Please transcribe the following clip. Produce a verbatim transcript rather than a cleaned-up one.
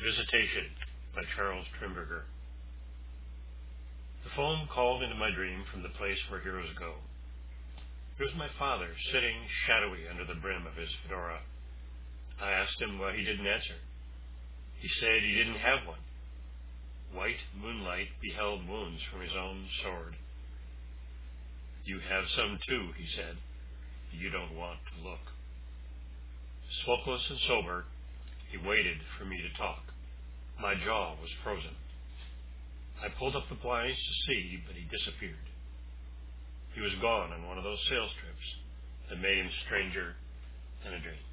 Visitation by Charles Trimberger. The phone called into my dream from the place where heroes go. It was my father, sitting shadowy under the brim of his fedora. I asked him why he didn't answer. He said he didn't have one. White moonlight beheld wounds from his own sword. You have some too, he said. You don't want to look. Smokeless and sober, he waited for me to talk. My jaw was frozen. I pulled up the blinds to see, but he disappeared. He was gone on one of those sales trips that made him stranger than a dream.